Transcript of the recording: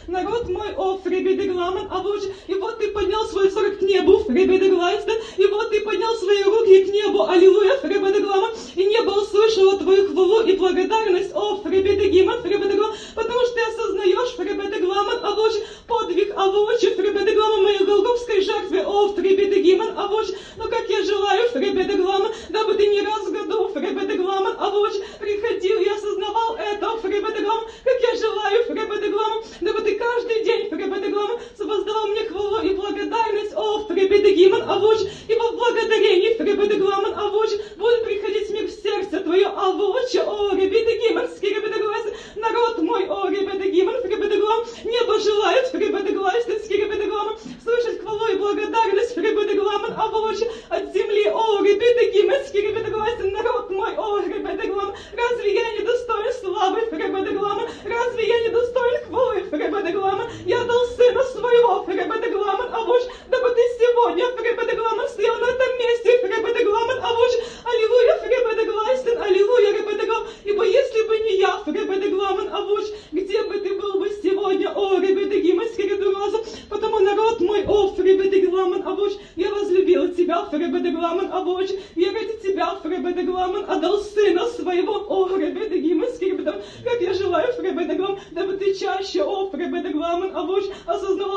народ мой, о, фребедегламен, авоч, и вот ты поднял свой взор к небу, фребедеглайстен, и вот ты поднял свои руки к небу, аллилуйя, фребедегламен, и небо услышало твою хвалу и благодарность, о, фребедегимен, фребедеглам, потому что ты осознаешь, фребедегламен, авоч, подвиг авочи, фребедегламен, моей голгофской жертве, о, фребедегимен, авоч, но как я желаю, фребедегламен, дабы ты не раз в году, фребедегламен, авоч, приходил и осознавал это, фребедегламен, как я желаю, фребедегламен, дабы ты каждый день, фребедегламен, воздавал мне хвалу и благодарность, о, фребедегимен, авоч, и во благодарении, фребедегламен, авоч, будет приходить мир в сердце твое, авоч, о, ребедегимен, скиребедеглайстен, народ мой, о, ребедегимен, фребедеглам, небо желает, фребедеглайстен, скиребедегламен, слышать хвалу и благодарность, фребедегламен, авоч, от земли, о, ребедегимен, скиребедеглайстен, народ мой, о, ребедегламен, разве я не достоин славы, фребедегламен, разве я не достоин хвалы, фребедегламен, я дал сына своего, фребедегламен, авоч, дабы ты сегодня, фребедегламен, стоял на этом месте, фребедегламен, авоч, аллилуйя, фребедеглайстен, аллилуйя, ребедеглам, ибо если бы не я, фребедегламен, авоч, где бы ты был бы сегодня, о, ребедегимен, скиребедеглаза, потому народ мой, о, фребедегламен, авоч, я возлюбил тебя, фребедегламен, авоч, я ради тебя, фребедегламен, отдал сына своего, о, ребедегимен, скиребедеглам, как я желаю, фребедеглам, дабы ты чаще, о, фребедегламен, авоч, осознавал